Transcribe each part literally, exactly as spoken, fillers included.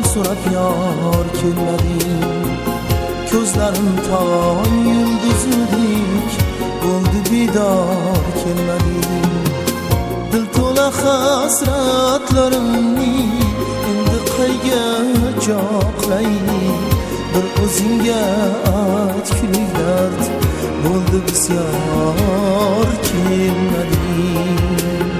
so'rab yor kelmading. Ko'zlarim tong yulduzidek bo'ldi bedor kelmading. Dil to'la hasratlarimni endi qayga joqlay, bir o'zingga aytguli dard bo'ldi bisyor kelmading.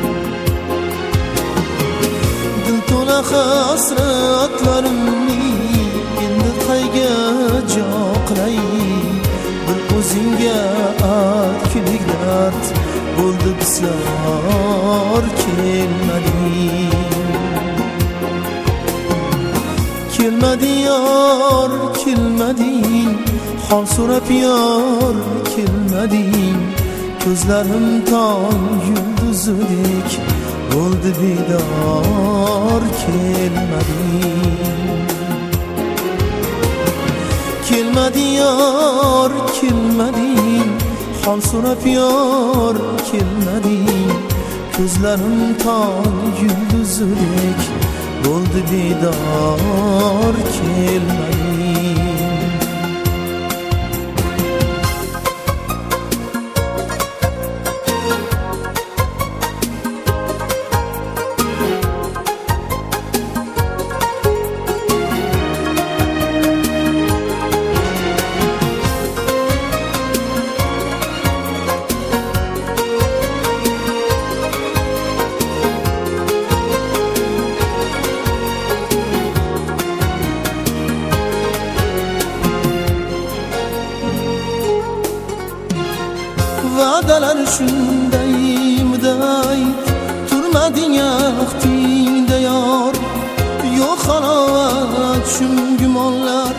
Dil to'la hasratlarimni endi qayga joqlay, bir o'zingga aytguli dard bo'ldi bisyor kelmading. Kelmadi yor kelmading, hol so'rab yor kelmading. Ko'zlarim tong yulduzidek bo'ldi bedor kelmading. Kelmadi yor kelmading, hol so'rab yor kelmading. Ko'zlarim tong yulduzidek bo'ldi bedor kelmading. Va'dalar shunday muday turmading yaxtingda yor. Yo'q halovat shum gumonlar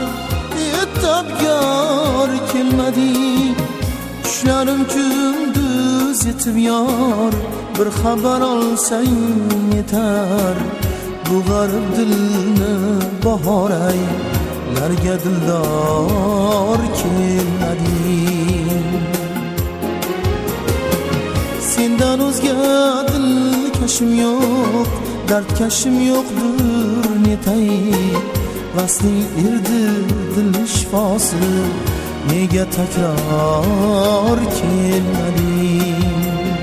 etabgor kelmading. Tushlarim kunduz yetib yor, bir xabar olsang yetar. Bu g'arib dilni bahoray, larga dildor kelmading. Sendan o'zga dilkashim yo'q, dardkashim yo'qdir netay. Vasling erdi dil shifosi, nega takror kelmading.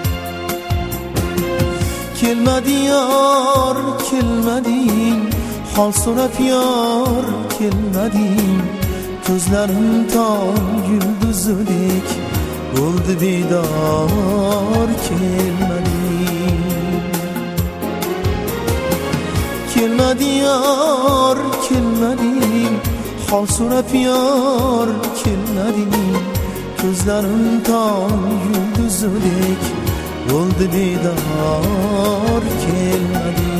Kelmadi yor kelmading, hol so'rab yor kelmading. Ko'zlarim tong yulduzidek bo'ldi bedor kelmading. Kelmadi yor kelmading, hol so'rab yor kelmading. Ko'zlarim tong yulduzidek bo'ldi bedor kelmading.